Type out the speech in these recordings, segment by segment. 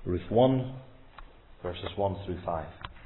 Ruth 1, verses 1 through 5.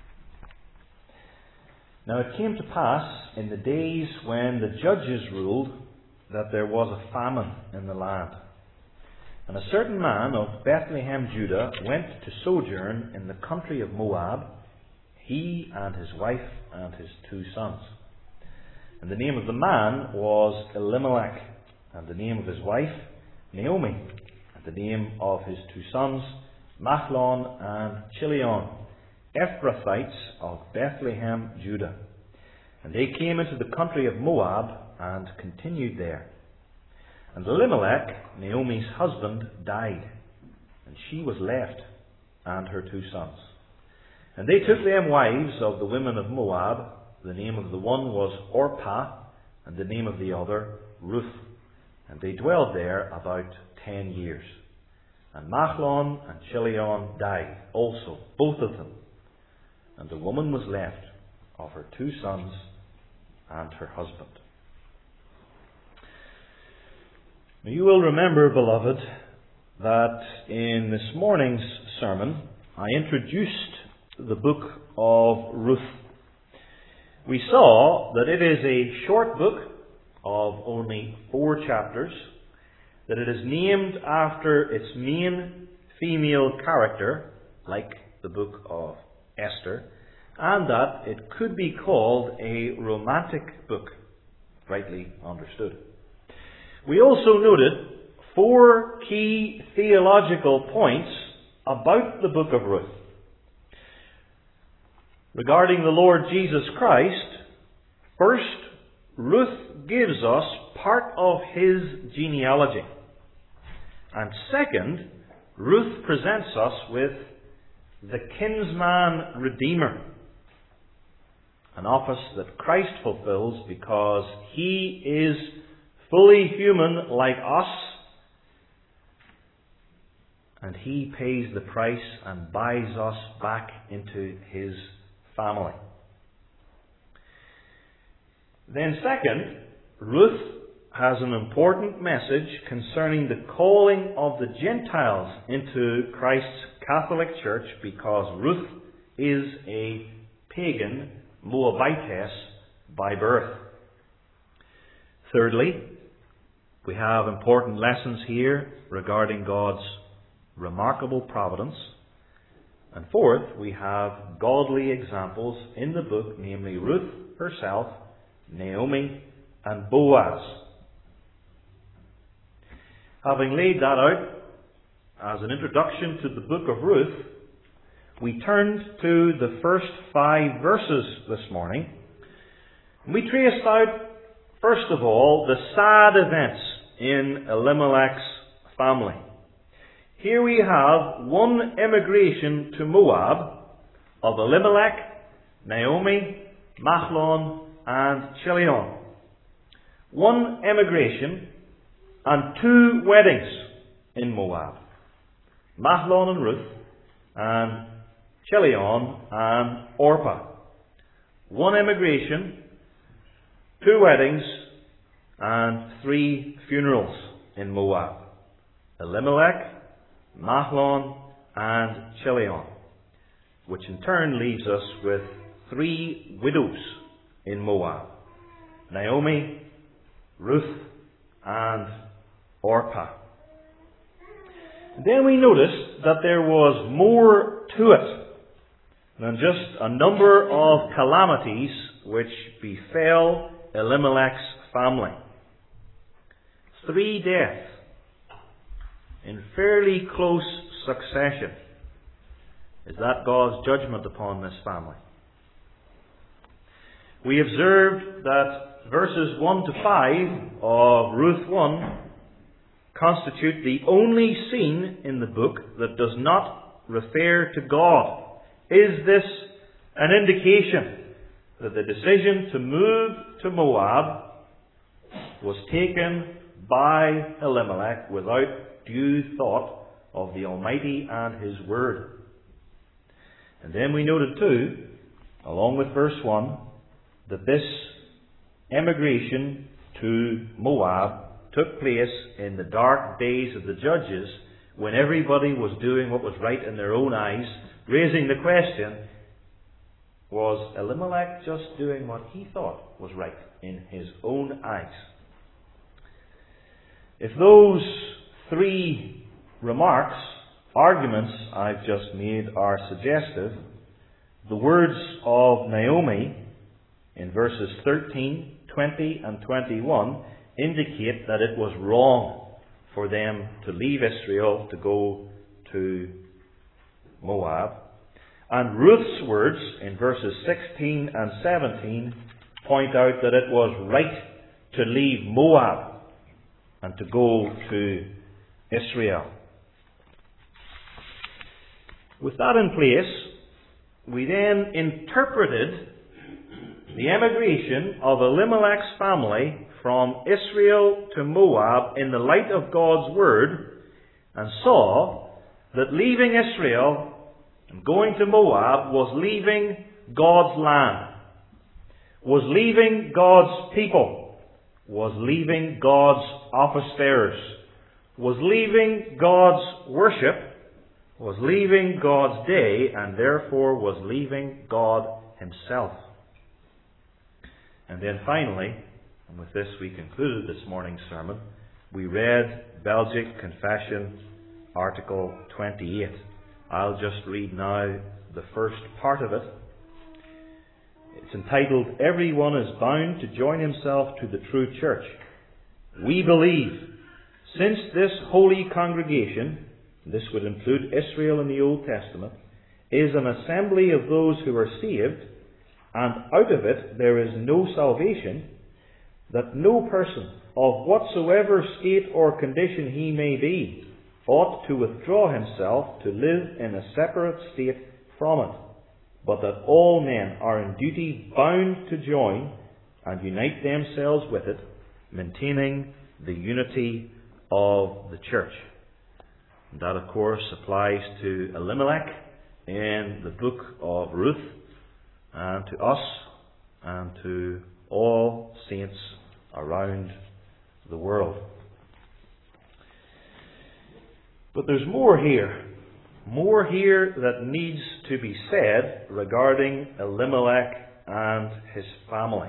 Now it came to pass in the days when the judges ruled that there was a famine in the land. And a certain man of Bethlehem, Judah, went to sojourn in the country of Moab, he and his wife and his 2 sons. And the name of the man was Elimelech, and the name of his wife Naomi, and the name of his 2 sons Mahlon and Chilion, Ephrathites of Bethlehem, Judah. And they came into the country of Moab and continued there. And Elimelech, Naomi's husband, died, and she was left, and her 2 sons. And they took them wives of the women of Moab. The name of the one was Orpah, and the name of the other Ruth. And they dwelled there about 10 years. And Mahlon and Chilion died also, both of them. And the woman was left of her 2 sons and her husband. Now you will remember, beloved, that in this morning's sermon I introduced the book of Ruth. We saw that it is a short book of only 4 chapters, that it is named after its main female character, like the book of Esther, and that it could be called a romantic book, rightly understood. We also noted 4 key theological points about the book of Ruth. Regarding the Lord Jesus Christ, first, Ruth gives us part of his genealogy. And second, Ruth presents us with the kinsman redeemer, an office that Christ fulfills because he is fully human like us, and he pays the price and buys us back into his family. Then second, Ruth has an important message concerning the calling of the Gentiles into Christ's Catholic Church, because Ruth is a pagan Moabitess by birth. Thirdly, we have important lessons here regarding God's remarkable providence. And fourth, we have godly examples in the book, namely Ruth herself, Naomi, and Boaz. Having laid that out as an introduction to the book of Ruth, we turned to the first 5 verses this morning. We traced out, first of all, the sad events in Elimelech's family. Here we have one emigration to Moab of Elimelech, Naomi, Mahlon, and Chilion. One emigration and 2 weddings in Moab. Mahlon and Ruth, and Chilion and Orpah. One emigration, 2 weddings, and 3 funerals in Moab. Elimelech, Mahlon, and Chilion, which in turn leaves us with 3 widows in Moab: Naomi, Ruth, and Orpah. Then we noticed that there was more to it than just a number of calamities which befell Elimelech's family. 3 deaths in fairly close succession. Is that God's judgment upon this family? We observed that verses 1 to 5 of Ruth 1 constitute the only scene in the book that does not refer to God. Is this an indication that the decision to move to Moab was taken by Elimelech without due thought of the Almighty and His Word? And then we noted too, along with verse 1, that this emigration to Moab took place in the dark days of the Judges, when everybody was doing what was right in their own eyes, raising the question, was Elimelech just doing what he thought was right in his own eyes? If those three arguments I've just made are suggestive, the words of Naomi in verses 13, 20 and 21 indicate that it was wrong for them to leave Israel to go to Moab. And Ruth's words in verses 16 and 17 point out that it was right to leave Moab and to go to Israel. With that in place, we then interpreted the emigration of Elimelech's family from Israel to Moab in the light of God's Word, and saw that leaving Israel and going to Moab was leaving God's land, was leaving God's people, was leaving God's office bearers, was leaving God's worship, was leaving God's day, and therefore was leaving God Himself. And then finally, and with this we concluded this morning's sermon, we read Belgic Confession, Article 28. I'll just read now the first part of it. It's entitled, "Everyone is bound to join himself to the true church. We believe, since this holy congregation," this would include Israel in the Old Testament, "is an assembly of those who are saved, and out of it there is no salvation, that no person, of whatsoever state or condition he may be, ought to withdraw himself to live in a separate state from it, but that all men are in duty bound to join and unite themselves with it, maintaining the unity of the church." And that, of course, applies to Elimelech in the book of Ruth, and to us, and to all saints around the world. But there's more here that needs to be said regarding Elimelech and his family.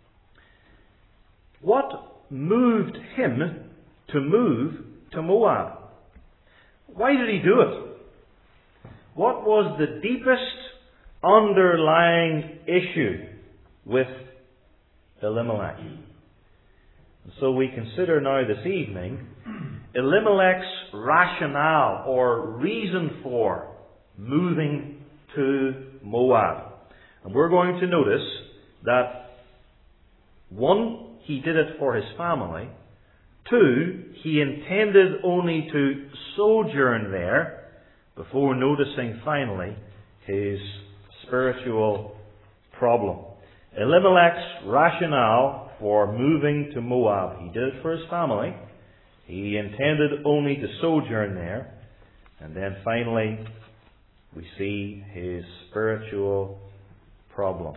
What moved him to move to Moab? Why did he do it? What was the deepest underlying issue with Elimelech? And so we consider now this evening Elimelech's rationale or reason for moving to Moab. And we're going to notice that 1, he did it for his family. 2, he intended only to sojourn there, before noticing finally his spiritual problem. Elimelech's rationale for moving to Moab. He did it for his family. He intended only to sojourn there. And then finally, we see his spiritual problem.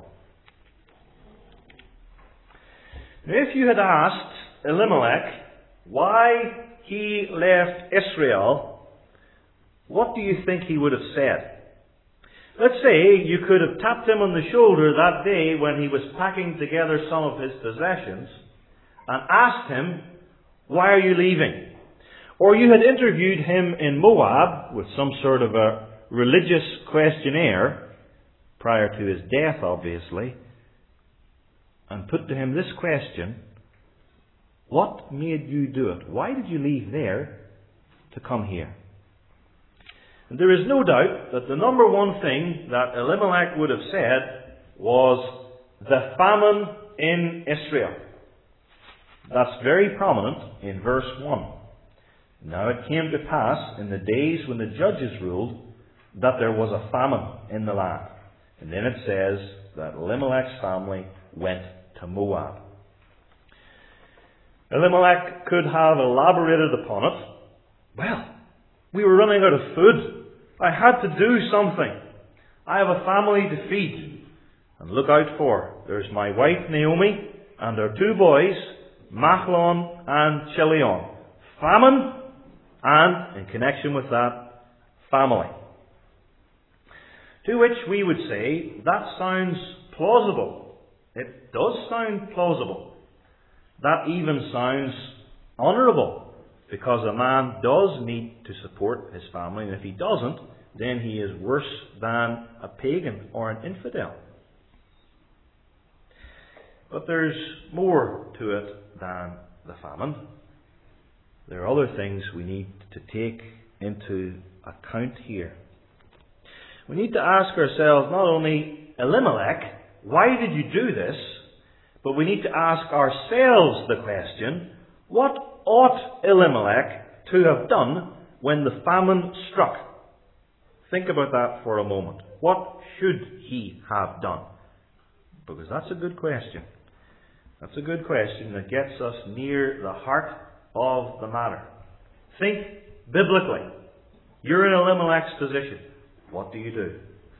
Now, if you had asked Elimelech why he left Israel, what do you think he would have said? Let's say you could have tapped him on the shoulder that day when he was packing together some of his possessions and asked him, "Why are you leaving?" Or you had interviewed him in Moab with some sort of a religious questionnaire, prior to his death obviously, and put to him this question: what made you do it? Why did you leave there to come here? And there is no doubt that the number one thing that Elimelech would have said was the famine in Israel. That's very prominent in verse 1. "Now it came to pass in the days when the judges ruled that there was a famine in the land." And then it says that Elimelech's family went to Moab. Elimelech could have elaborated upon it. "Well, we were running out of food. I had to do something. I have a family to feed and look out for. There's my wife Naomi and our 2 boys, Machlon and Chilion. Famine? and, in connection with that, family. To which we would say, that sounds plausible. It does sound plausible. That even sounds honourable, because a man does need to support his family, and if he doesn't, then he is worse than a pagan or an infidel. But there's more to it than the famine. There are other things we need to take into account here. We need to ask ourselves not only, Elimelech, why did you do this? But we need to ask ourselves the question, what ought Elimelech to have done when the famine struck? Think about that for a moment. What should he have done? Because that's a good question. That's a good question that gets us near the heart of the matter. Think biblically. You're in Elimelech's position. What do you do?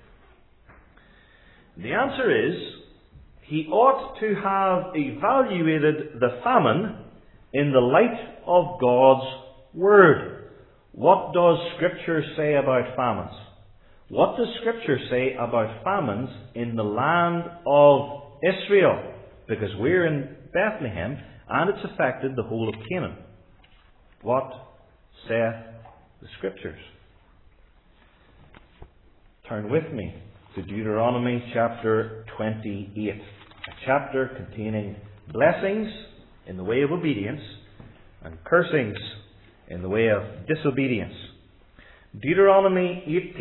The answer is, he ought to have evaluated the famine in the light of God's Word. What does Scripture say about famines? What does Scripture say about famines in the land of Israel? Because we're in Bethlehem and it's affected the whole of Canaan. What saith the Scriptures? Turn with me to Deuteronomy chapter 28, a chapter containing blessings in the way of obedience and cursings in the way of disobedience. Deuteronomy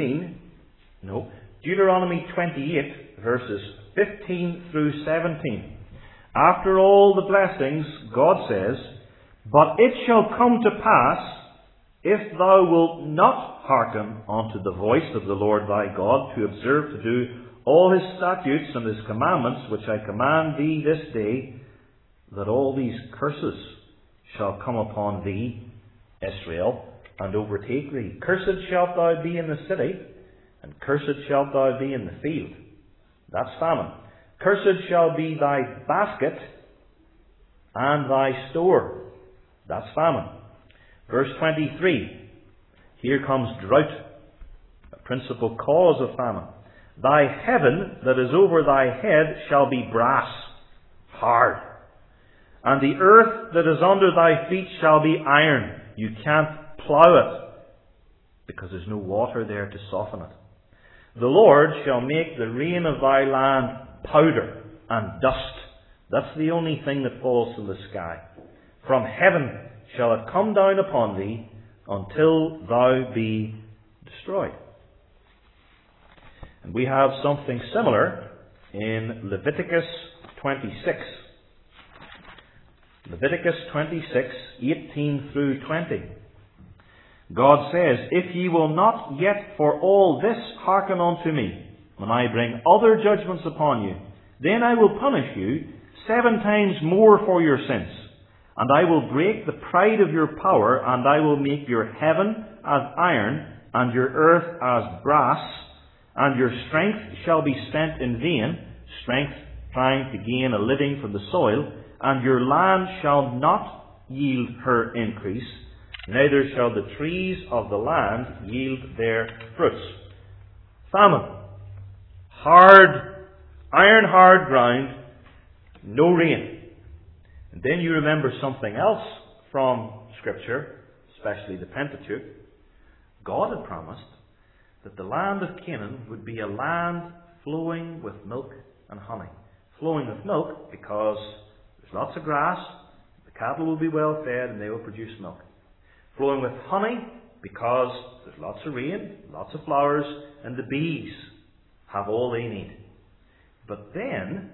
28, verses 15 through 17. After all the blessings, God says, "But it shall come to pass, if thou wilt not hearken unto the voice of the Lord thy God, to observe to do all his statutes and his commandments, which I command thee this day, that all these curses shall come upon thee, Israel, and overtake thee. Cursed shalt thou be in the city, and cursed shalt thou be in the field." That's famine. "Cursed shall be thy basket and thy store." That's famine. Verse 23. Here comes drought, a principal cause of famine. "Thy heaven that is over thy head shall be brass, hard. And the earth that is under thy feet shall be iron." You can't plough it, because there's no water there to soften it. "The Lord shall make the rain of thy land powder and dust." That's the only thing that falls from the sky. "From heaven shall it come down upon thee, until thou be destroyed." And we have something similar in Leviticus 26. Leviticus 26, 18 through 20. God says, "If ye will not yet for all this hearken unto me, when I bring other judgments upon you, then I will punish you 7 times more for your sins. And I will break the pride of your power, and I will make your heaven as iron, and your earth as brass, and your strength shall be spent in vain," strength trying to gain a living from the soil, "and your land shall not yield her increase, neither shall the trees of the land yield their fruits." Famine. Hard, iron-hard ground, no rain. And then you remember something else from Scripture, especially the Pentateuch. God had promised that the land of Canaan would be a land flowing with milk and honey. Flowing with milk because there's lots of grass, the cattle will be well fed and they will produce milk. Flowing with honey because there's lots of rain, lots of flowers, and the bees have all they need. But then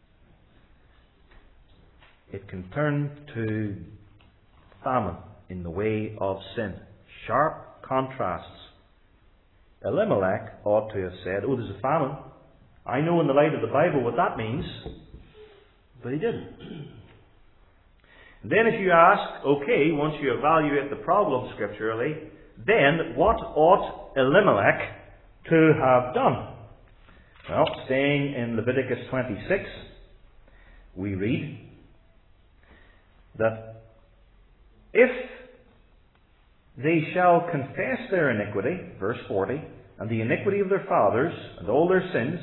it can turn to famine in the way of sin. Sharp contrasts. Elimelech ought to have said, "Oh, there's a famine. I know in the light of the Bible what that means." But he didn't. And then if you ask, okay, once you evaluate the problem scripturally, then what ought Elimelech to have done? Well, staying in Leviticus 26, we read that if they shall confess their iniquity, verse 40, and the iniquity of their fathers, and all their sins.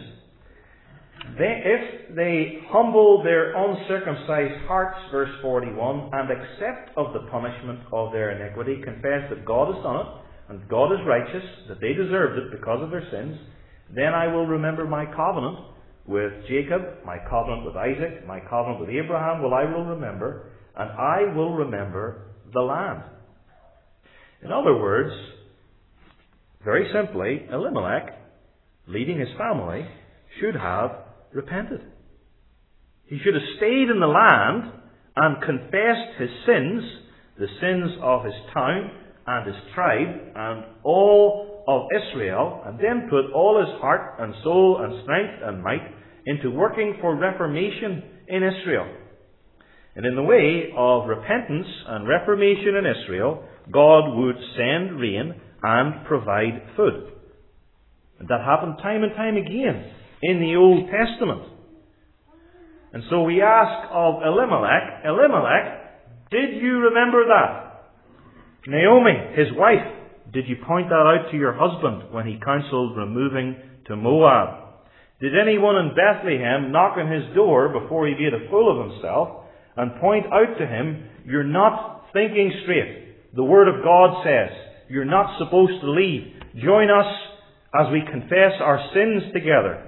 If they humble their uncircumcised hearts, verse 41, and accept of the punishment of their iniquity, confess that God has done it, and God is righteous, that they deserved it because of their sins, then I will remember my covenant with Jacob, my covenant with Isaac, my covenant with Abraham, I will remember, and I will remember the land. In other words, very simply, Elimelech, leading his family, should have repented. He should have stayed in the land and confessed his sins, the sins of his town and his tribe and all of Israel, and then put all his heart and soul and strength and might into working for reformation in Israel. And in the way of repentance and reformation in Israel, God would send rain and provide food. And that happened time and time again in the Old Testament. And so we ask of Elimelech, did you remember that? Naomi, his wife, did you point that out to your husband when he counselled removing to Moab? Did anyone in Bethlehem knock on his door before he made a fool of himself and point out to him, you're not thinking straight. The Word of God says, you're not supposed to leave. Join us as we confess our sins together.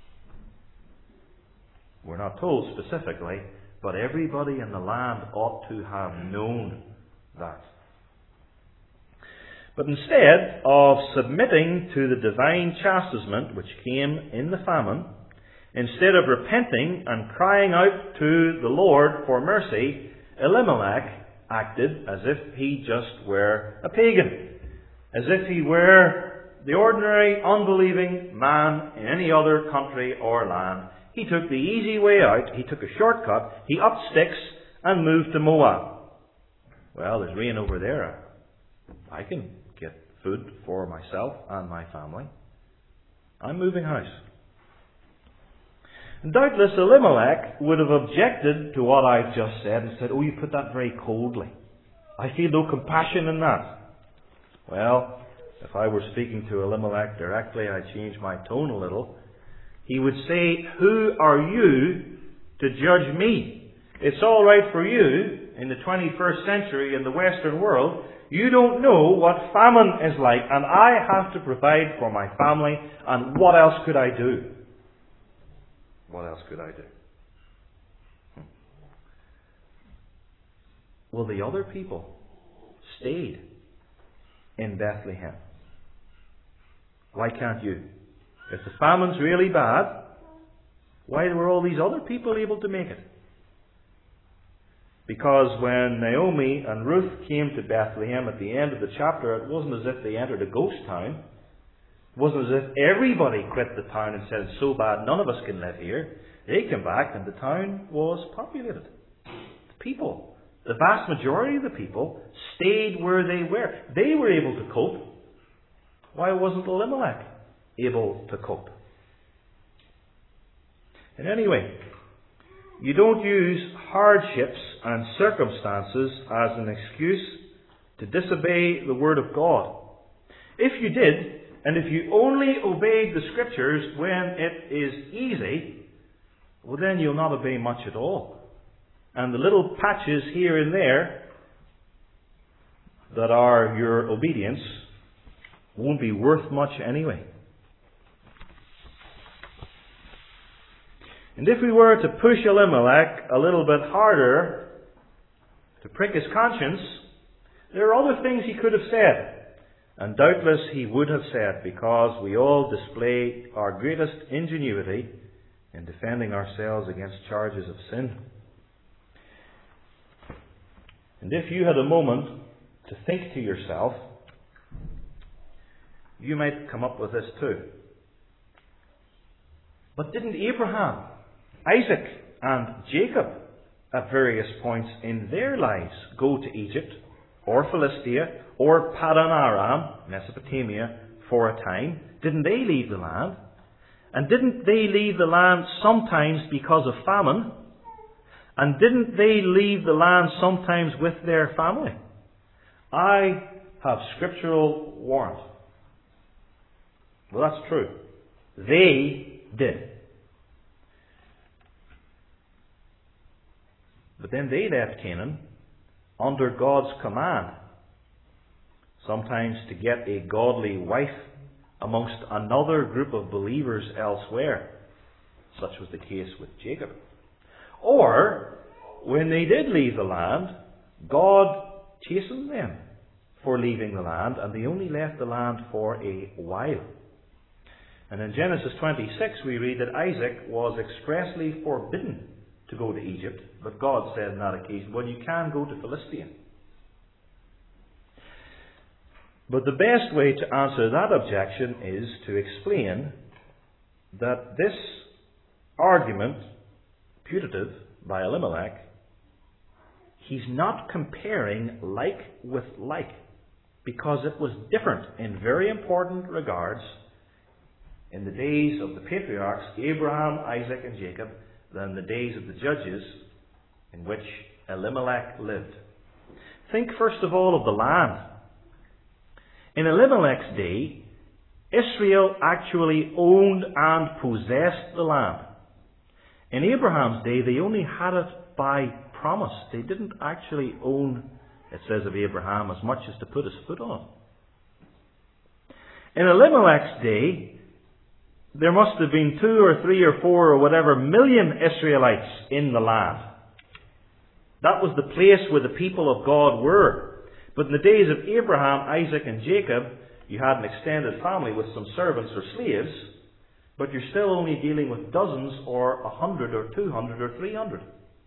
We're not told specifically, but everybody in the land ought to have known that. But instead of submitting to the divine chastisement which came in the famine, instead of repenting and crying out to the Lord for mercy, Elimelech acted as if he just were a pagan, as if he were the ordinary, unbelieving man in any other country or land. He took the easy way out, he took a shortcut, he upped sticks and moved to Moab. Well, there's rain over there. I can get food for myself and my family. I'm moving house. And doubtless Elimelech would have objected to what I've just said and said, oh, you put that very coldly. I feel no compassion in that. Well, if I were speaking to Elimelech directly, I'd change my tone a little. He would say, who are you to judge me? It's all right for you in the 21st century in the Western world. You don't know what famine is like, and I have to provide for my family, and what else could I do? What else could I do? Well, the other people stayed in Bethlehem. Why can't you? If the famine's really bad, why were all these other people able to make it? Because when Naomi and Ruth came to Bethlehem at the end of the chapter, it wasn't as if they entered a ghost town. It wasn't as if everybody quit the town and said, it's so bad, none of us can live here. They came back and the town was populated. The people, the vast majority of the people, stayed where they were. They were able to cope. Why wasn't Elimelech able to cope? And anyway, you don't use hardships and circumstances as an excuse to disobey the Word of God. If you did, and if you only obeyed the Scriptures when it is easy, well then you'll not obey much at all. And the little patches here and there that are your obedience won't be worth much anyway. And if we were to push Elimelech a little bit harder to prick his conscience, there are other things he could have said. And doubtless he would have said, because we all display our greatest ingenuity in defending ourselves against charges of sin. And if you had a moment to think to yourself, you might come up with this too. But didn't Abraham, Isaac and Jacob at various points in their lives go to Egypt or Philistia or Paddan Aram, Mesopotamia, for a time? Didn't they leave the land? And didn't they leave the land sometimes because of famine? And didn't they leave the land sometimes with their family? I have scriptural warrant. Well, that's true. They did. But then they left Canaan under God's command, sometimes to get a godly wife amongst another group of believers elsewhere. Such was the case with Jacob. Or, when they did leave the land, God chastened them for leaving the land, and they only left the land for a while. And in Genesis 26 we read that Isaac was expressly forbidden to go to Egypt, but God said on that occasion, well, you can go to Philistia. But the best way to answer that objection is to explain that this argument, putative by Elimelech, he's not comparing like with like, because it was different in very important regards in the days of the patriarchs, Abraham, Isaac, and Jacob, than the days of the judges in which Elimelech lived. Think first of all of the land. In Elimelech's day, Israel actually owned and possessed the land. In Abraham's day, they only had it by promise. They didn't actually own, it says of Abraham, as much as to put his foot on. In Elimelech's day, there must have been 2 or 3 or 4 or whatever million Israelites in the land. That was the place where the people of God were. But in the days of Abraham, Isaac, and Jacob, you had an extended family with some servants or slaves, but you're still only dealing with dozens or 100 or 200 or 300.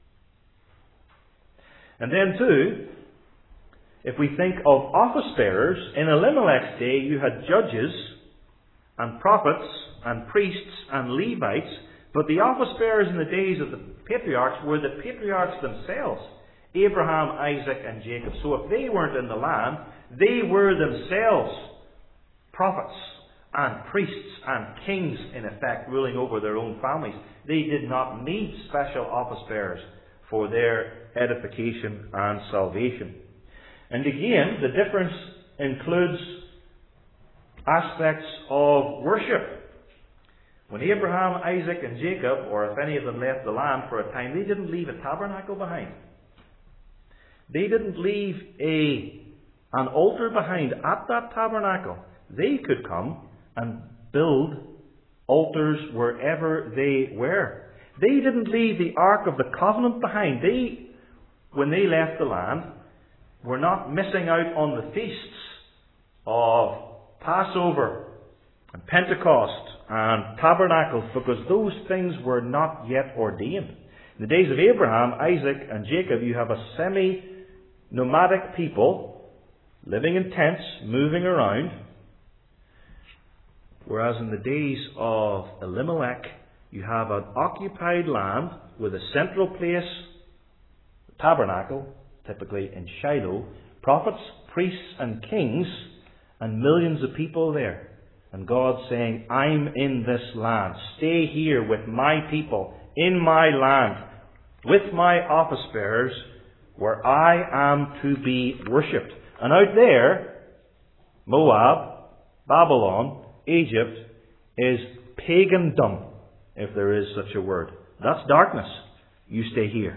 And then too, if we think of office bearers, in Elimelech's day you had judges and prophets and priests and Levites, but the office bearers in the days of the patriarchs were the patriarchs themselves, Abraham, Isaac, and Jacob. So if they weren't in the land, they were themselves prophets and priests and kings, in effect, ruling over their own families. They did not need special office bearers for their edification and salvation. And again, the difference includes aspects of worship. When Abraham, Isaac, and Jacob, or if any of them left the land for a time, they didn't leave a tabernacle behind. They didn't leave an altar behind at that tabernacle. They could come and build altars wherever they were. They didn't leave the Ark of the Covenant behind. When they left the land, were not missing out on the feasts of Passover and Pentecost and Tabernacles, because those things were not yet ordained. In the days of Abraham, Isaac, and Jacob, you have a semi-nomadic people living in tents, moving around. Whereas in the days of Elimelech, you have an occupied land with a central place, the tabernacle, typically in Shiloh, prophets, priests, and kings, and millions of people there. And God saying, I'm in this land. Stay here with my people, in my land, with my office bearers, where I am to be worshipped. And out there, Moab, Babylon, Egypt, is pagandom, if there is such a word. That's darkness. You stay here.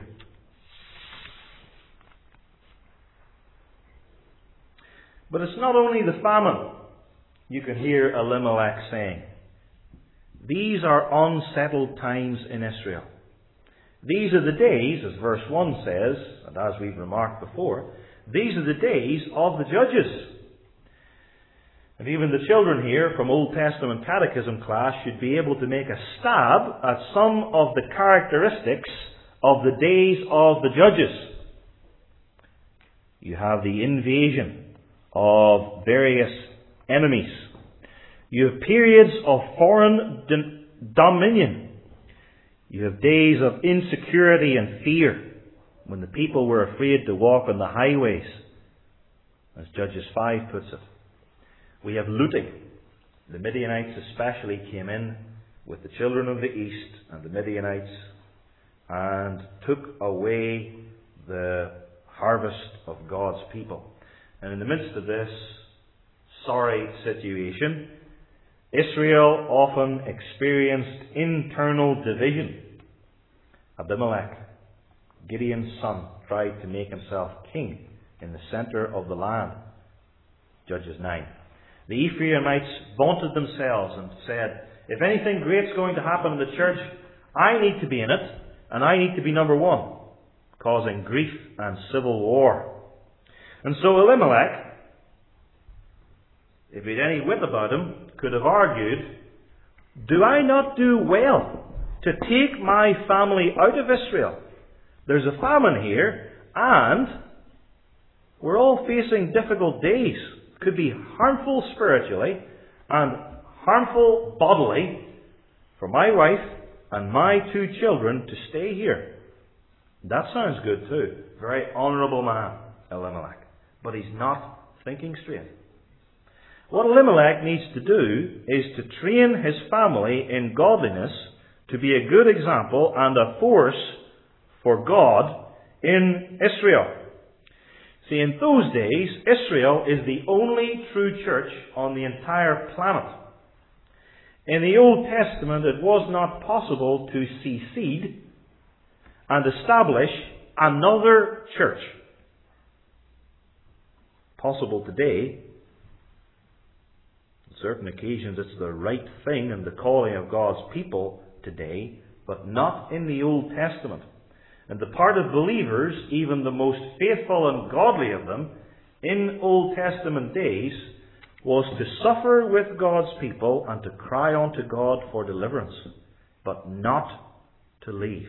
But it's not only the famine, you can hear Elimelech saying. These are unsettled times in Israel. These are the days, as verse 1 says, and as we've remarked before, these are the days of the judges. And even the children here from Old Testament catechism class should be able to make a stab at some of the characteristics of the days of the judges. You have the invasion of various enemies. You have periods of foreign dominion. You have days of insecurity and fear, when the people were afraid to walk on the highways, as Judges 5 puts it. We have looting. The Midianites especially came in with the children of the east and the Midianites and took away the harvest of God's people. And in the midst of this sorry situation, Israel often experienced internal division. Abimelech, Gideon's son, tried to make himself king in the center of the land. Judges 9. The Ephraimites vaunted themselves and said, if anything great's going to happen in the church, I need to be in it, and I need to be number one, causing grief and civil war. And so Elimelech, if he had any wit about him, could have argued, do I not do well to take my family out of Israel? There's a famine here, and we're all facing difficult days. It could be harmful spiritually and harmful bodily for my wife and my 2 children to stay here. That sounds good too. Very honourable man, Elimelech. But he's not thinking straight. What Elimelech needs to do is to train his family in godliness to be a good example and a force for God in Israel. See, in those days, Israel is the only true church on the entire planet. In the Old Testament, it was not possible to secede and establish another church. Possible today. On certain occasions, it's the right thing and the calling of God's people today, but not in the Old Testament. And the part of believers, even the most faithful and godly of them, in Old Testament days, was to suffer with God's people and to cry unto God for deliverance, but not to leave.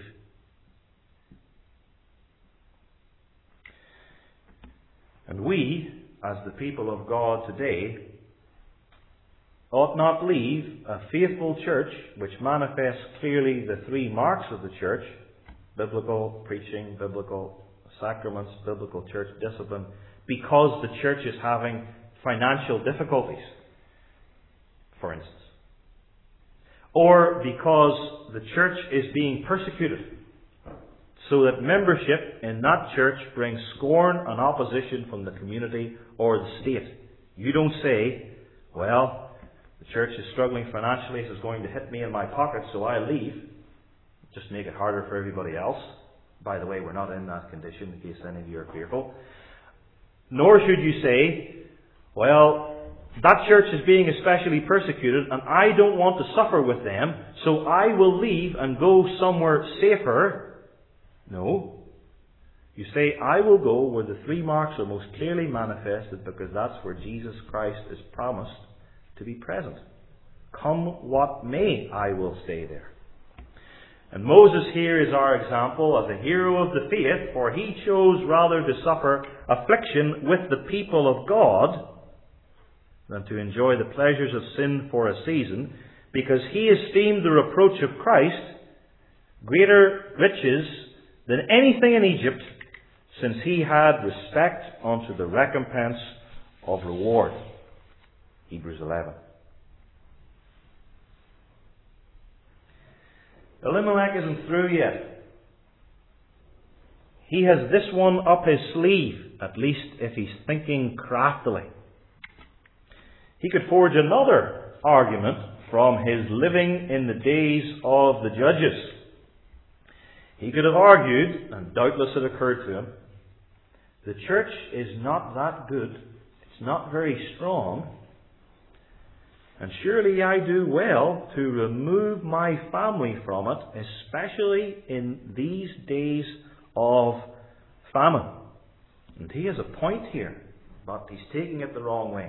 And we, as the people of God today, ought not leave a faithful church which manifests clearly the 3 marks of the church: biblical preaching, biblical sacraments, biblical church discipline, because the church is having financial difficulties, for instance. Or because the church is being persecuted, so that membership in that church brings scorn and opposition from the community or the state. You don't say, well, the church is struggling financially, so it's going to hit me in my pocket, so I leave. Just make it harder for everybody else. By the way, we're not in that condition, in case any of you are fearful. Nor should you say, well, that church is being especially persecuted, and I don't want to suffer with them, so I will leave and go somewhere safer. No. You say, I will go where the 3 marks are most clearly manifested, because that's where Jesus Christ is promised to be present. Come what may, I will stay there. And Moses here is our example as a hero of the faith, for he chose rather to suffer affliction with the people of God than to enjoy the pleasures of sin for a season, because he esteemed the reproach of Christ greater riches than anything in Egypt, since he had respect unto the recompense of reward. Hebrews 11. Elimelech isn't through yet. He has this one up his sleeve, at least if he's thinking craftily. He could forge another argument from his living in the days of the judges. He could have argued, and doubtless it occurred to him, the church is not that good, it's not very strong, and surely I do well to remove my family from it, especially in these days of famine. And he has a point here, but he's taking it the wrong way.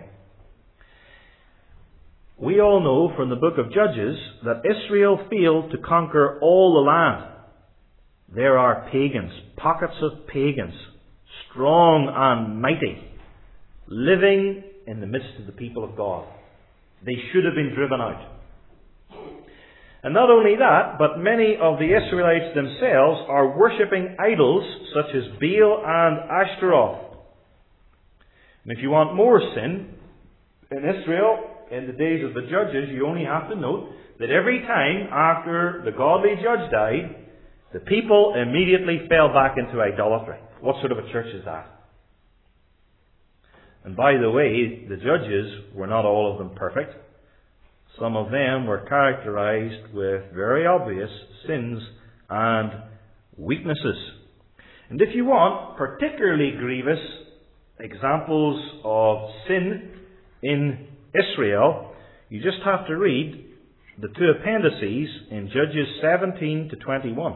We all know from the book of Judges that Israel failed to conquer all the land. There are pagans, pockets of pagans, strong and mighty, living in the midst of the people of God. They should have been driven out. And not only that, but many of the Israelites themselves are worshipping idols such as Baal and Ashtaroth. And if you want more sin in Israel in the days of the judges, you only have to note that every time after the godly judge died, the people immediately fell back into idolatry. What sort of a church is that? And by the way, the judges were not all of them perfect. Some of them were characterized with very obvious sins and weaknesses. And if you want particularly grievous examples of sin in Israel, you just have to read the two appendices in Judges 17 to 21.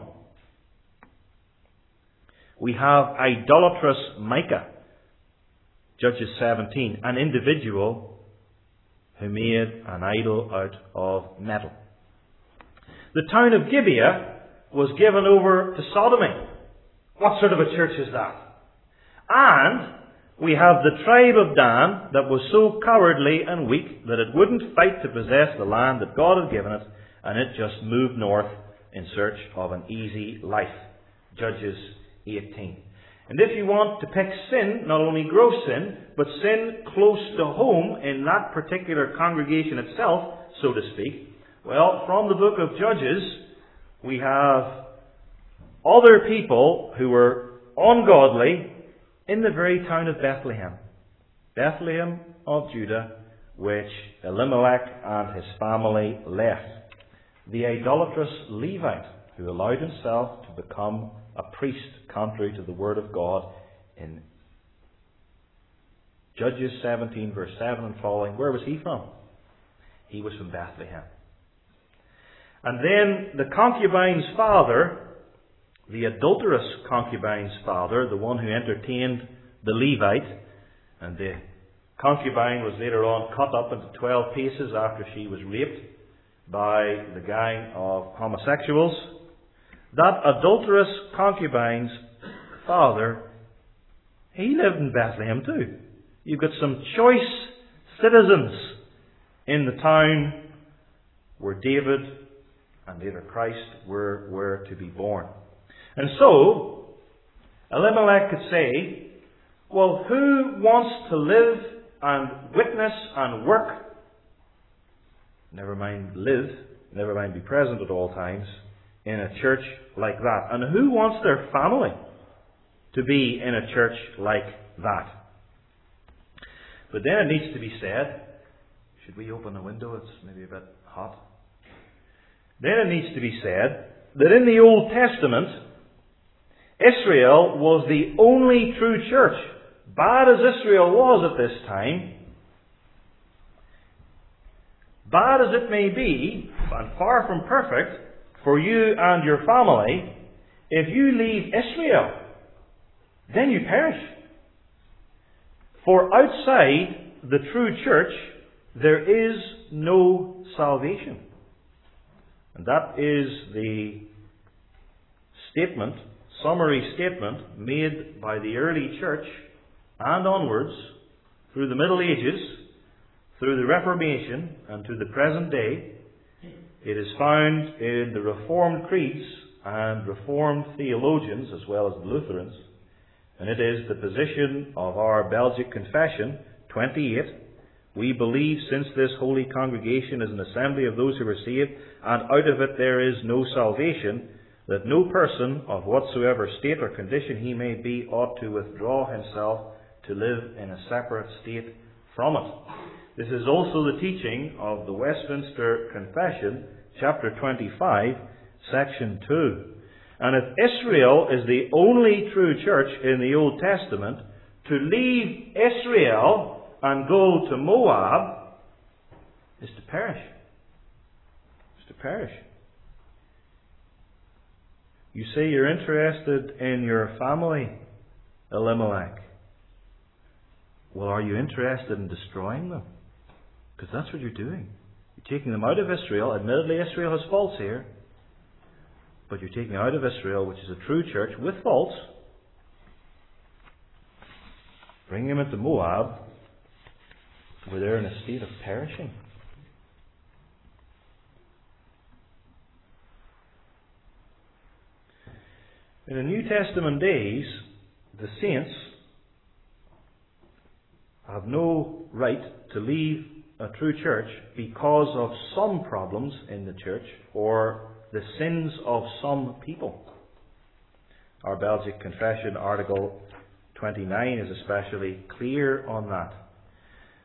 We have idolatrous Micah, Judges 17, an individual who made an idol out of metal. The town of Gibeah was given over to sodomy. What sort of a church is that? And we have the tribe of Dan that was so cowardly and weak that it wouldn't fight to possess the land that God had given it, and it just moved north in search of an easy life. Judges 18. And if you want to pick sin, not only gross sin, but sin close to home in that particular congregation itself, so to speak, well, from the book of Judges, we have other people who were ungodly in the very town of Bethlehem. Bethlehem of Judah, which Elimelech and his family left. The idolatrous Levite, who allowed himself to become a priest contrary to the word of God in Judges 17 verse 7 and following. Where was he from? He was from Bethlehem. And then the concubine's father, the adulterous concubine's father, the one who entertained the Levite, and the concubine was later on cut up into 12 pieces after she was raped by the gang of homosexuals. That adulterous concubine's father, he lived in Bethlehem too. You've got some choice citizens in the town where David and later Christ were to be born. And so, Elimelech could say, well, who wants to live and witness and work, never mind live, never mind be present at all times, in a church like that? And who wants their family to be in a church like that? But then it needs to be said, should we open the window? It's maybe a bit hot. Then it needs to be said that in the Old Testament, Israel was the only true church. Bad as Israel was at this time, bad as it may be, and far from perfect, for you and your family, if you leave Israel, then you perish. For outside the true church, there is no salvation. And that is the statement, summary statement, made by the early church and onwards, through the Middle Ages, through the Reformation, and to the present day. It is found in the Reformed creeds and Reformed theologians, as well as the Lutherans. And it is the position of our Belgic Confession, 28. We believe, since this holy congregation is an assembly of those who are saved, and out of it there is no salvation, that no person, of whatsoever state or condition he may be, ought to withdraw himself to live in a separate state from it. This is also the teaching of the Westminster Confession, chapter 25, section 2. And if Israel is the only true church in the Old Testament, to leave Israel and go to Moab is to perish. Is to perish. You say you're interested in your family, Elimelech. Well, are you interested in destroying them? Because that's what you're doing. You're taking them out of Israel. Admittedly, Israel has faults here. But you're taking out of Israel, which is a true church, with faults, bringing them into Moab, where they're in a state of perishing. In the New Testament days, the saints have no right to leave a true church because of some problems in the church or the sins of some people. Our Belgic Confession, Article 29, is especially clear on that.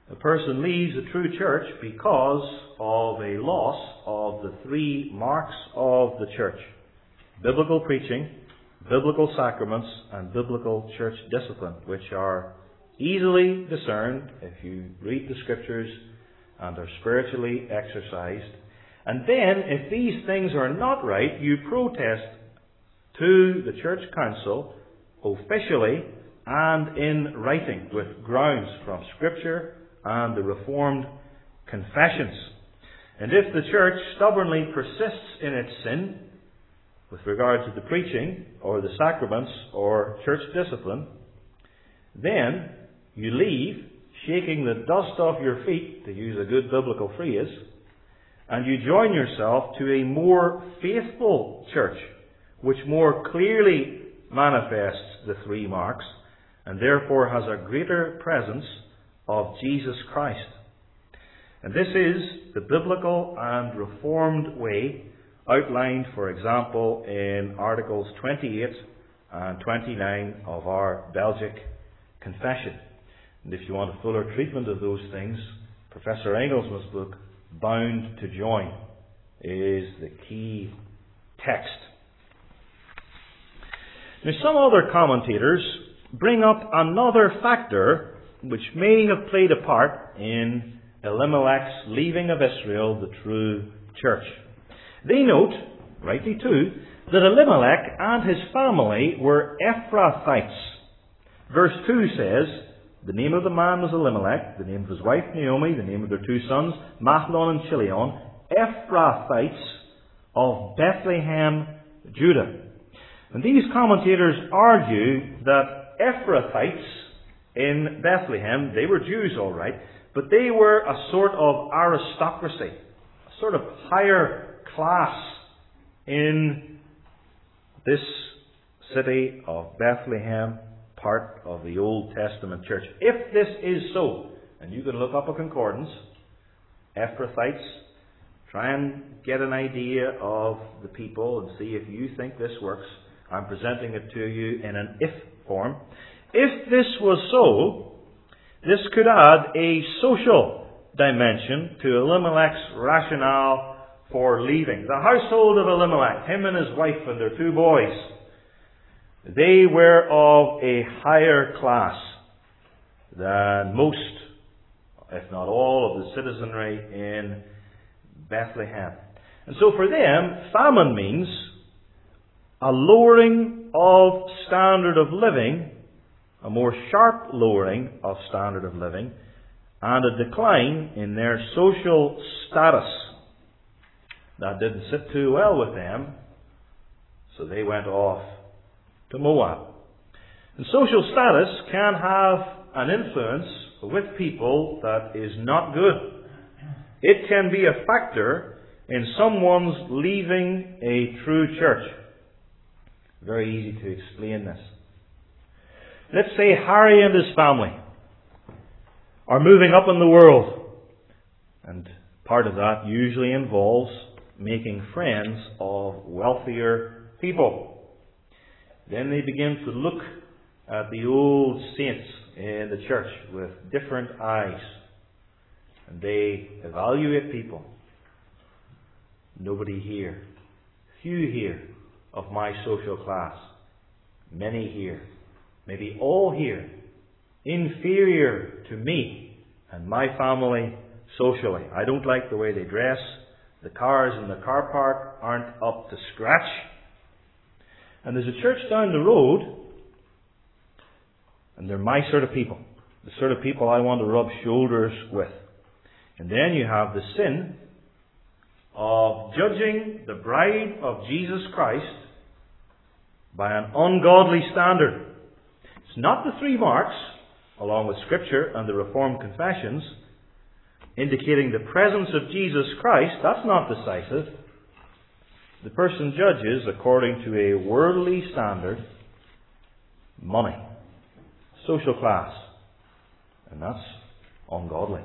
A person leaves the true church because of a loss of the 3 marks of the church: biblical preaching, biblical sacraments, and biblical church discipline, which are easily discerned if you read the Scriptures and are spiritually exercised. And then, if these things are not right, you protest to the church council officially and in writing with grounds from Scripture and the Reformed confessions. And if the church stubbornly persists in its sin with regard to the preaching or the sacraments or church discipline, then you leave, shaking the dust off your feet, to use a good biblical phrase, and you join yourself to a more faithful church, which more clearly manifests the 3 marks, and therefore has a greater presence of Jesus Christ. And this is the biblical and Reformed way outlined, for example, in Articles 28 and 29 of our Belgic Confession. And if you want a fuller treatment of those things, Professor Engelsman's book, Bound to Join, is the key text. Now, some other commentators bring up another factor which may have played a part in Elimelech's leaving of Israel, the true church. They note, rightly too, that Elimelech and his family were Ephrathites. Verse 2 says, the name of the man was Elimelech, the name of his wife Naomi, the name of their 2 sons, Mahlon and Chilion, Ephrathites of Bethlehem, Judah. And these commentators argue that Ephrathites in Bethlehem, they were Jews all right, but they were a sort of aristocracy, a sort of higher class in this city of Bethlehem, part of the Old Testament church. If this is so, and you can look up a concordance, Ephrathites, try and get an idea of the people and see if you think this works. I'm presenting it to you in an if form. If this was so, this could add a social dimension to Elimelech's rationale for leaving. The household of Elimelech, him and his wife and their 2 boys, they were of a higher class than most, if not all, of the citizenry in Bethlehem. And so for them, famine means a lowering of standard of living, a more sharp lowering of standard of living, and a decline in their social status. That didn't sit too well with them, so they went off to Moab. And social status can have an influence with people that is not good. It can be a factor in someone's leaving a true church. Very easy to explain this. Let's say Harry and his family are moving up in the world, and part of that usually involves making friends of wealthier people. Then they begin to look at the old saints in the church with different eyes, and they evaluate people. Nobody here, few here of my social class, many here, maybe all here, inferior to me and my family socially. I don't like the way they dress. The cars in the car park aren't up to scratch. And there's a church down the road, and they're my sort of people. The sort of people I want to rub shoulders with. And then you have the sin of judging the bride of Jesus Christ by an ungodly standard. It's not the 3 marks, along with Scripture and the Reformed confessions, indicating the presence of Jesus Christ. That's not decisive. The person judges according to a worldly standard, money, social class, and that's ungodly.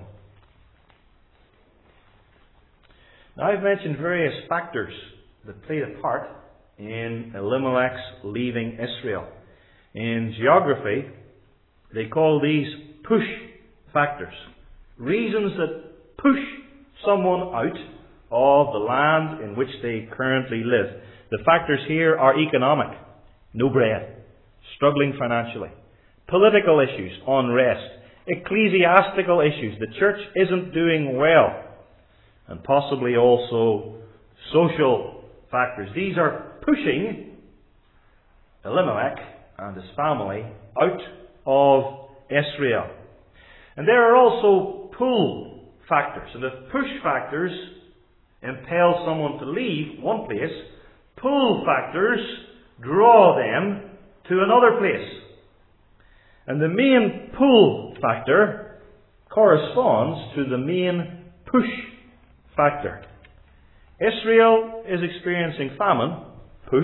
Now, I've mentioned various factors that played a part in Elimelech's leaving Israel. In geography, they call these push factors. reasons that push someone out of the land in which they currently live. The factors here are economic, no bread, struggling financially, political issues, unrest, ecclesiastical issues, the church isn't doing well, and possibly also social factors. These are pushing Elimelech and his family out of Israel. And there are also pull factors. And if push factors impel someone to leave one place, pull factors draw them to another place. And the main pull factor corresponds to the main push factor. Israel is experiencing famine, push.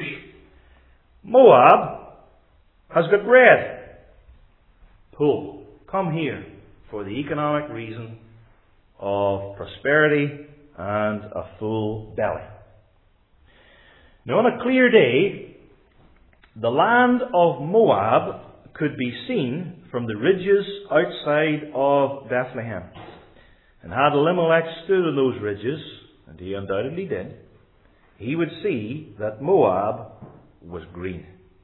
Moab has got bread, pull. Come here for the economic reason of prosperity and a full belly. Now, on a clear day, the land of Moab could be seen from the ridges outside of Bethlehem. And had Elimelech stood on those ridges, and he undoubtedly did, he would see that Moab was green.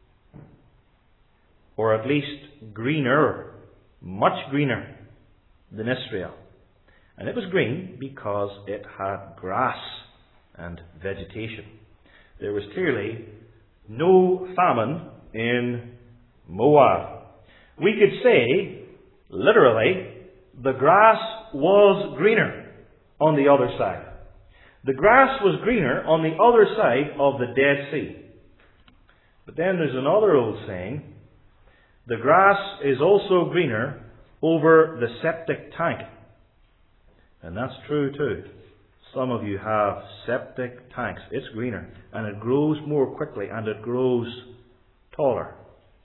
Or at least greener, much greener than Israel. And it was green because it had grass and vegetation. There was clearly no famine in Moab. We could say, literally, the grass was greener on the other side. The grass was greener on the other side of the Dead Sea. But then there's another old saying, the grass is also greener over the septic tank. And that's true too. Some of you have septic tanks. It's greener and it grows more quickly and it grows taller.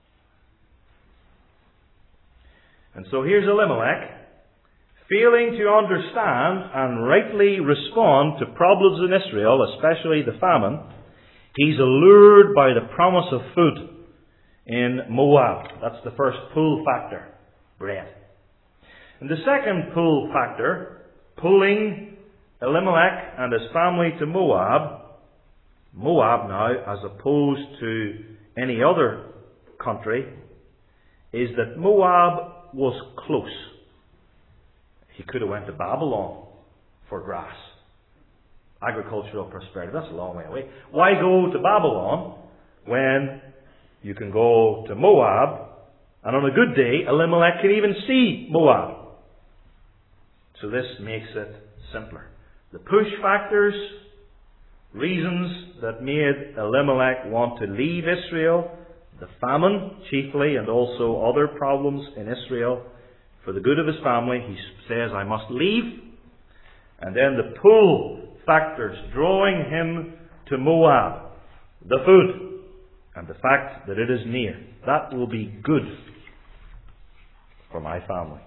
And so here's Elimelech, failing to understand and rightly respond to problems in Israel, especially the famine. He's allured by the promise of food in Moab. That's the first pull factor, bread. And the second pull factor, pulling Elimelech and his family to Moab. Moab now, as opposed to any other country, is that Moab was close. He could have went to Babylon for grass. Agricultural prosperity, that's a long way away. Why go to Babylon when you can go to Moab, and on a good day, Elimelech can even see Moab. So this makes it simpler. The push factors, reasons that made Elimelech want to leave Israel, the famine chiefly, and also other problems in Israel. For the good of his family, he says, I must leave. And then the pull factors drawing him to Moab, the food, and the fact that it is near. That will be good for my family.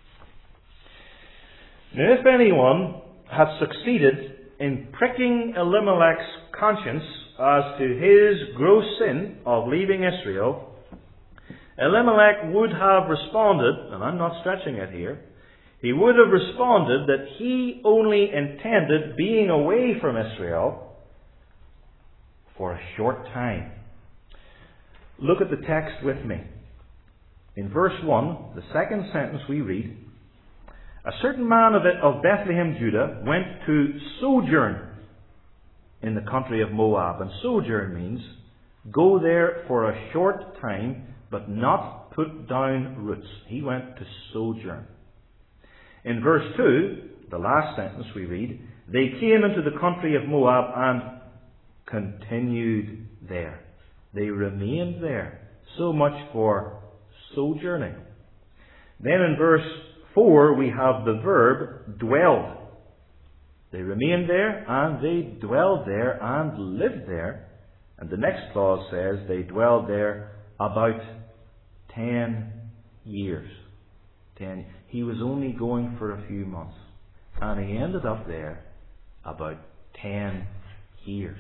Now, if anyone had succeeded in pricking Elimelech's conscience as to his gross sin of leaving Israel, Elimelech would have responded, and I'm not stretching it here, he would have responded that he only intended being away from Israel for a short time. Look at the text with me. In verse 1, the second sentence we read, a certain man of Bethlehem, Judah, went to sojourn in the country of Moab. And sojourn means go there for a short time, but not put down roots. He went to sojourn. In verse 2, the last sentence we read, they came into the country of Moab and continued there. They remained there. So much for sojourning. Then in verse 4, we have the verb dwelled. They remained there and they dwelled there and lived there. And the next clause says they dwelled there about 10 years. He was only going for a few months. And he ended up there about 10 years.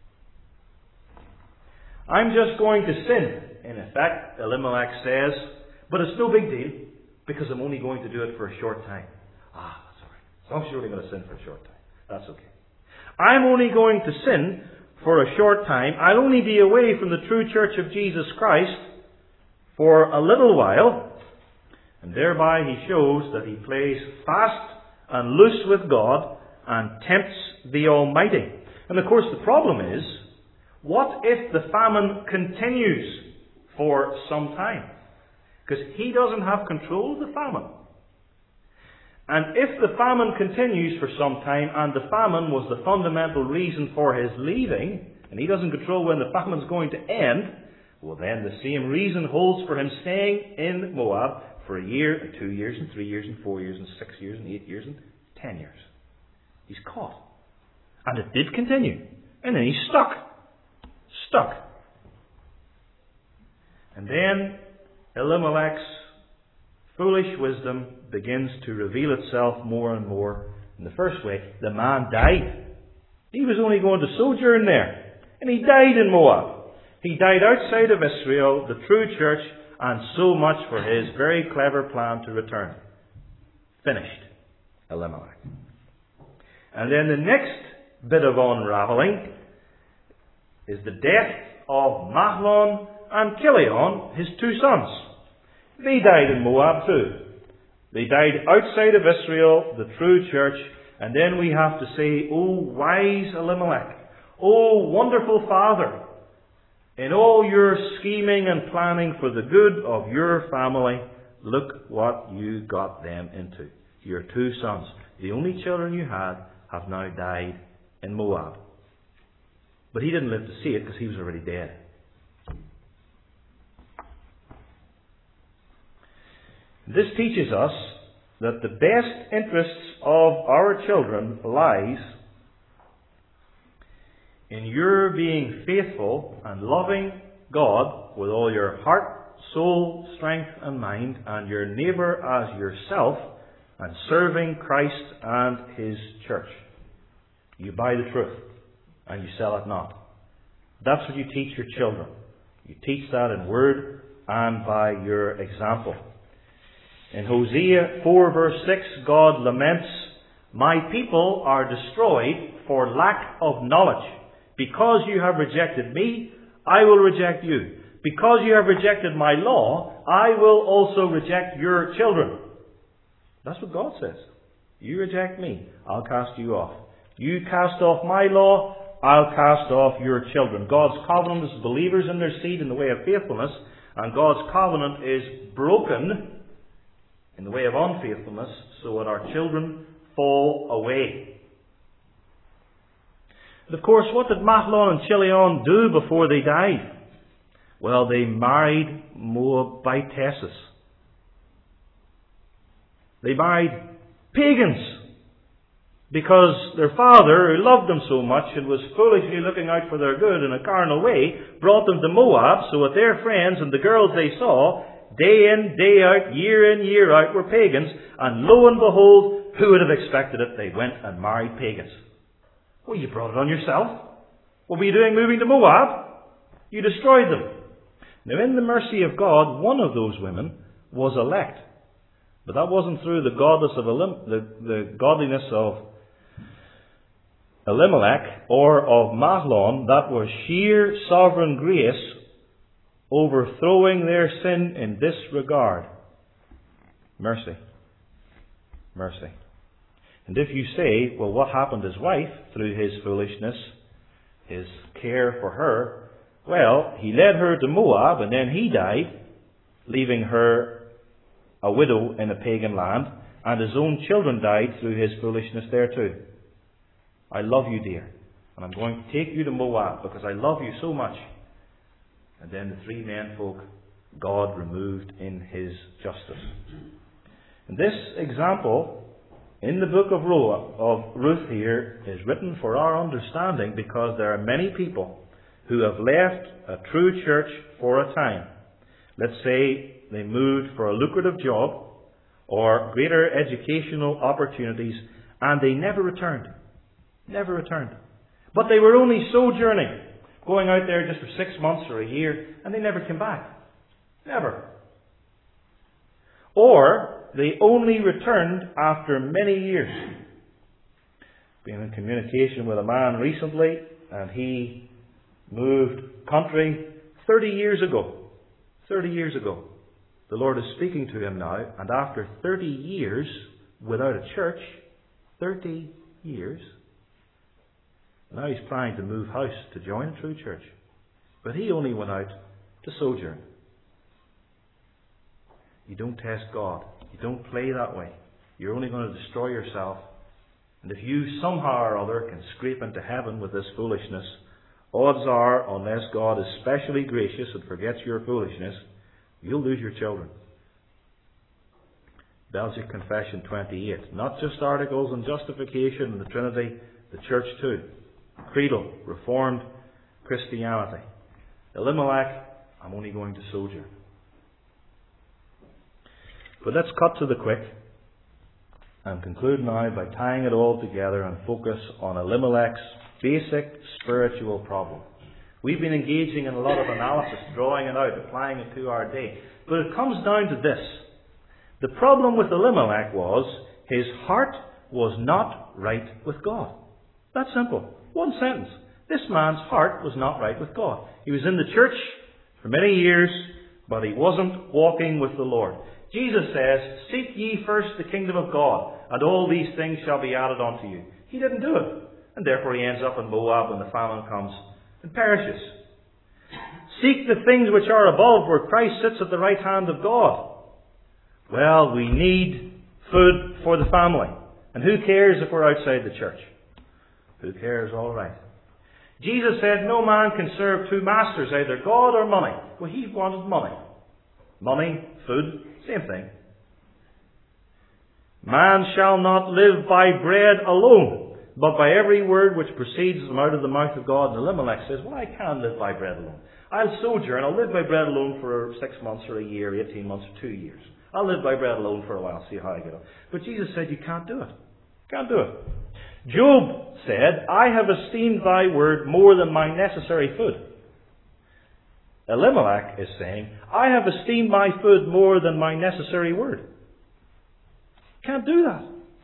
I'm just going to sin, in effect, Elimelech says, but it's no big deal because I'm only going to do it for a short time. That's all right. As long as you're only going to sin for a short time, that's okay. I'm only going to sin for a short time. I'll only be away from the true church of Jesus Christ for a little while. And thereby he shows that he plays fast and loose with God and tempts the Almighty. And of course the problem is, what if the famine continues for some time? Because he doesn't have control of the famine. And if the famine continues for some time, and the famine was the fundamental reason for his leaving, and he doesn't control when the famine's going to end, well then the same reason holds for him staying in Moab for a year, and 2 years, and 3 years, and 4 years, and 6 years, and 8 years, and 10 years. He's caught. And it did continue. And then he's stuck. And then Elimelech's foolish wisdom begins to reveal itself more and more. In the first way, the man died. He was only going to sojourn there. And he died in Moab. He died outside of Israel, the true church, and so much for his very clever plan to return. Finished. Elimelech. And then the next bit of unraveling is the death of Mahlon and Chilion, his two sons. They died in Moab too. They died outside of Israel, the true church. And then we have to say, oh wise Elimelech, oh wonderful father, in all your scheming and planning for the good of your family, look what you got them into. Your two sons, the only children you had, have now died in Moab. But he didn't live to see it because he was already dead. This teaches us that the best interests of our children lies in your being faithful and loving God with all your heart, soul, strength and mind, and your neighbour as yourself, and serving Christ and His church. You buy the truth and you sell it not. That's what you teach your children. You teach that in word and by your example. In Hosea 4 verse 6, God laments, "My people are destroyed for lack of knowledge. Because you have rejected me, I will reject you. Because you have rejected my law, I will also reject your children." That's what God says. You reject me, I'll cast you off. You cast off my law, I'll cast off your children. God's covenant is believers in their seed in the way of faithfulness, and God's covenant is broken in the way of unfaithfulness, so that our children fall away. And of course, what did Mahlon and Chilion do before they died? Well, they married Moabitesses. They married pagans. Because their father, who loved them so much and was foolishly looking out for their good in a carnal way, brought them to Moab so that their friends and the girls they saw, day in, day out, year in, year out, were pagans. And lo and behold, who would have expected it? They went and married pagans. Well, you brought it on yourself. What were you doing moving to Moab? You destroyed them. Now, in the mercy of God, one of those women was elect. But that wasn't through the godliness of Elimelech or of Mahlon. That was sheer sovereign grace overthrowing their sin in this regard. Mercy. Mercy. And if you say, well, what happened to his wife through his foolishness, his care for her? Well, he led her to Moab and then he died, leaving her a widow in a pagan land, and his own children died through his foolishness there too. I love you, dear, and I'm going to take you to Moab because I love you so much. And then the three menfolk God removed in His justice. And this example in the book of Ruth here is written for our understanding, because there are many people who have left a true church for a time. Let's say they moved for a lucrative job or greater educational opportunities, and they never returned. Never returned. But they were only sojourning, going out there just for 6 months or a year, and they never came back. Never. Or they only returned after many years. Been in communication with a man recently, and he moved country 30 years ago. 30 years ago. The Lord is speaking to him now, and after 30 years without a church, 30 years, now he's planning to move house to join a true church. But he only went out to sojourn. You don't test God. You don't play that way. You're only going to destroy yourself. And if you somehow or other can scrape into heaven with this foolishness, odds are, unless God is specially gracious and forgets your foolishness, you'll lose your children. Belgic Confession 28. Not just articles on justification and the Trinity, the church too. Creedal, Reformed Christianity. Elimelech, I'm only going to sojourn. But let's cut to the quick and conclude now by tying it all together and focus on Elimelech's basic spiritual problem. We've been engaging in a lot of analysis, drawing it out, applying it to our day. But it comes down to this. The problem with Elimelech was his heart was not right with God. That's simple. One sentence. This man's heart was not right with God. He was in the church for many years, but he wasn't walking with the Lord. Jesus says, "Seek ye first the kingdom of God, and all these things shall be added unto you." He didn't do it. And therefore he ends up in Moab when the famine comes and perishes. Seek the things which are above, where Christ sits at the right hand of God. Well, we need food for the family. And who cares if we're outside the church? Who cares? All right. Jesus said no man can serve two masters, either God or money. Well, he wanted money. Money, food, same thing. Man shall not live by bread alone, but by every word which proceeds from out of the mouth of God. And Elimelech says, well, I can live by bread alone. I'll sojourn. I'll live by bread alone for 6 months or a year, 18 months or 2 years. I'll live by bread alone for a while, see how I get on. But Jesus said, you can't do it. Can't do it. Job said, I have esteemed thy word more than my necessary food. Elimelech is saying, I have esteemed my food more than my necessary word. Can't do that.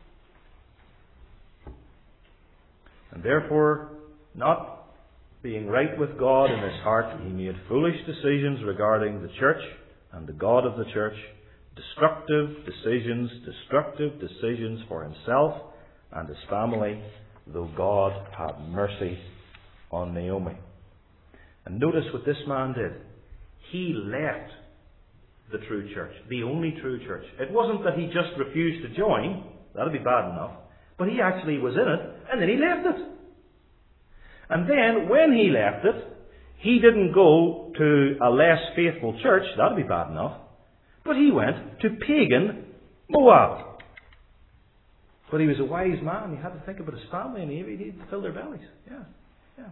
And therefore, not being right with God in his heart, he made foolish decisions regarding the church and the God of the church. Destructive decisions for himself and his family, though God had mercy on Naomi. And notice what this man did. He left the true church, the only true church. It wasn't that he just refused to join, that would be bad enough, but he actually was in it, and then he left it. And then, when he left it, he didn't go to a less faithful church, that would be bad enough, but he went to pagan Moab. But he was a wise man. He had to think about his family, and he needed to fill their bellies. Yeah.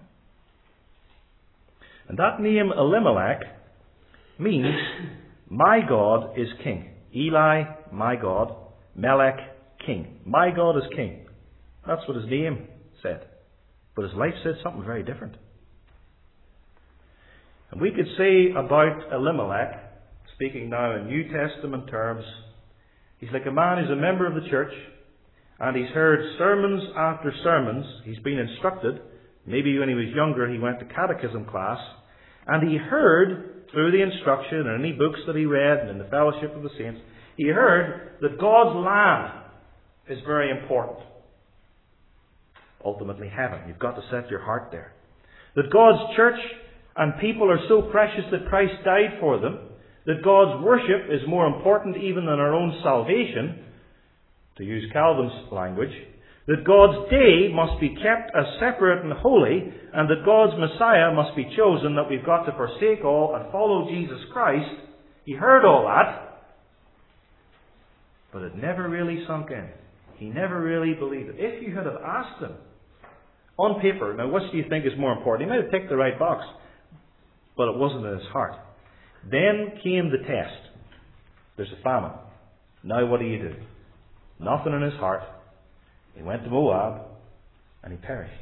And that name Elimelech means, my God is king. Eli, my God. Melech, king. My God is king. That's what his name said. But his life said something very different. And we could say about Elimelech, speaking now in New Testament terms, he's like a man who's a member of the church, and he's heard sermons after sermons. He's been instructed. Maybe when he was younger he went to catechism class, and he heard through the instruction and any books that he read and in the fellowship of the saints, he heard that God's land is very important. Ultimately heaven. You've got to set your heart there. That God's church and people are so precious that Christ died for them. That God's worship is more important even than our own salvation, to use Calvin's language. That God's day must be kept as separate and holy, and that God's Messiah must be chosen, that we've got to forsake all and follow Jesus Christ. He heard all that, but it never really sunk in. He never really believed it. If you had have asked him, on paper, now what do you think is more important? He might have ticked the right box, but it wasn't in his heart. Then came the test. There's a famine. Now what do? Nothing in his heart. He went to Moab, and he perished.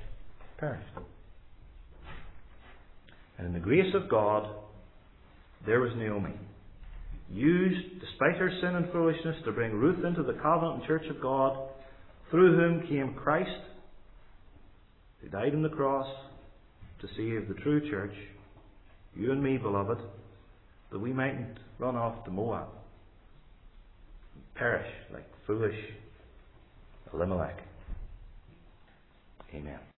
And in the grace of God, there was Naomi. used, despite her sin and foolishness, to bring Ruth into the covenant and church of God, through whom came Christ, who died on the cross to save the true church, you and me, beloved, that we mightn't run off to Moab and perish like foolish Elimelech. Amen.